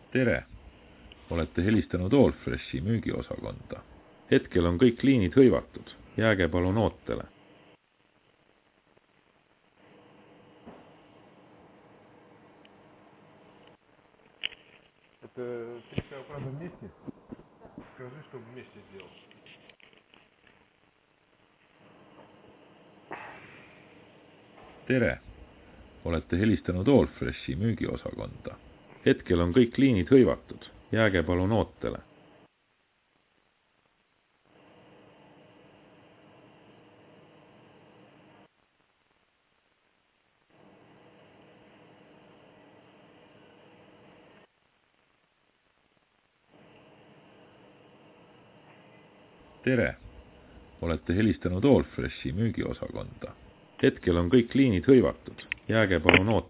Tere! Olete helistanud Allfreshi müügiosakonda. Hetkel on kõik liinid hõivatud. Jääge palun ootele. Это ты сказал, правда, вместе? Скажи, чтобы вместе сделал. Tere! Olete helistanud Allfreshi müügiosakonda. Hetkel on kõik liinid hõivatud. Jääge palun ootele. Tere! Olete helistanud Allfreshi müügiosakonda. Hetkel on kõik liinid hõivatud. Jääge palun ootele.